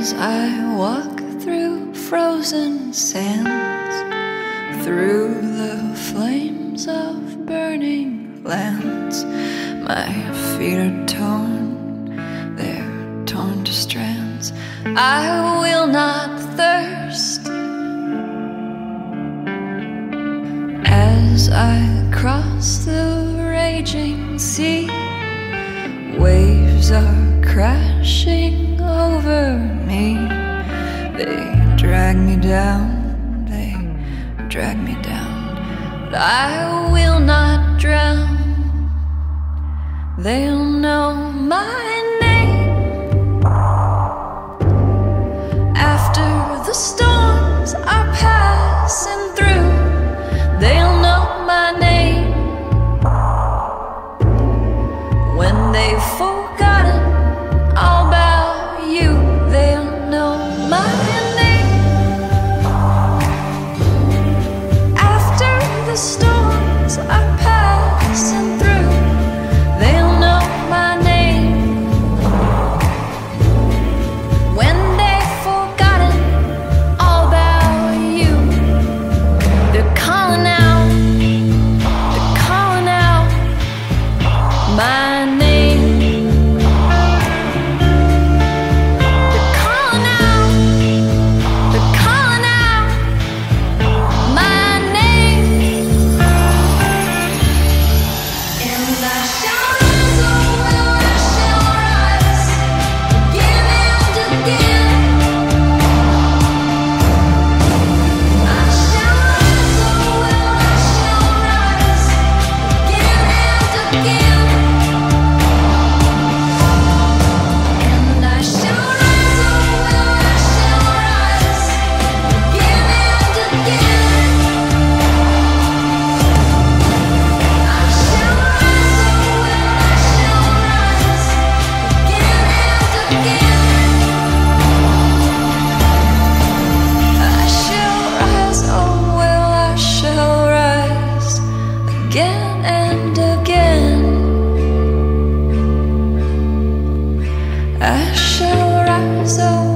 As I walk through frozen sands, through the flames of burning lands, my feet are torn, they're torn to strands. I will not thirst. As I cross the raging sea, waves are crashing over me. They drag me down, they drag me down, but I will not drown. They'll know my name. After the storms are passing through, they'll know my name. When they've forgotten all about you, they'll know my name. After the storms are passing through, they'll know my name. When they've forgotten all about you, they're calling out, my name. They're calling out, my name. And I shall rise, oh well, I shall rise again and again. I shall rise, oh well, I shall rise again and again. And I shall rise, oh well, I shall rise again and again. I shall rise, oh well, I shall rise again and again. I shall rise, oh well, I shall rise again and again. I shall rise, oh